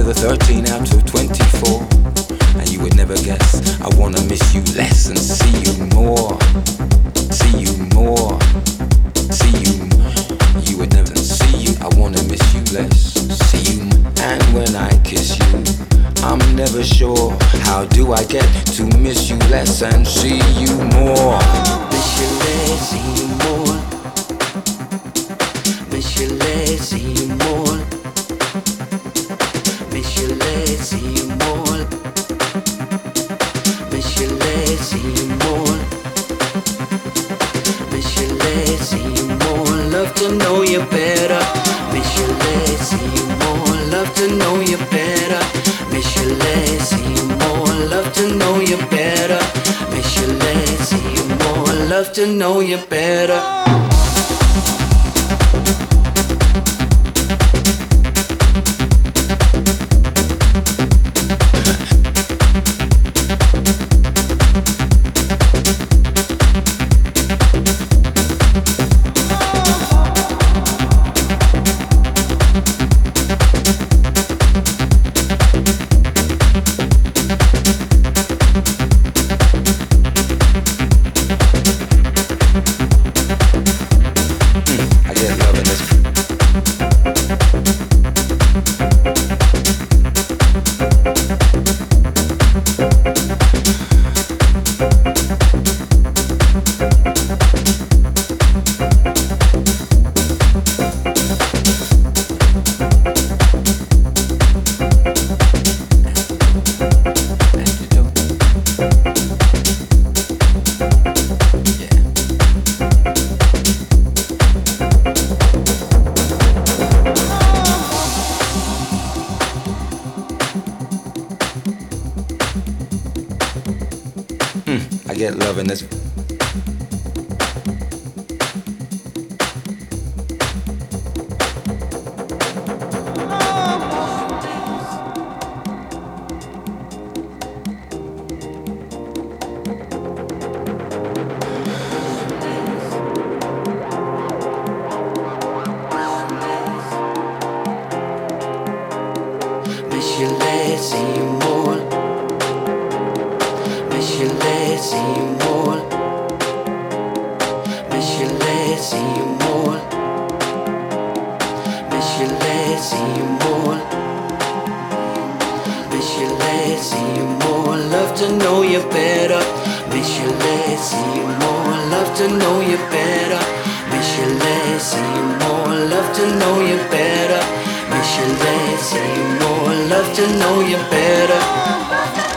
together 13 out of 24. And you would never guess I wanna miss you less and see you more. See you more. See you. You would never see you. I wanna miss you less. See you. And when I kiss you, I'm never sure. How do I get to miss you less and see you more? Miss you less, see you more. Miss you less, see you more. Miss you less, see you more. Miss you less, see you more. Miss you less, see you more. Love to know you better. Miss you less, see you more. Love to know you better. Miss you less, see you more. Love to know you better. Miss you less, see you more. Love to know you better. I get love in this. Miss you less, see you more. Miss you less, see you more. Miss you less, see you more. Miss you less, see you more. Miss you less, see you more. Love to know you better. Miss you less, see you more. Love to know you better. Miss you less, see you more. Love to know you better. Miss you less, see you more. Love to know you better.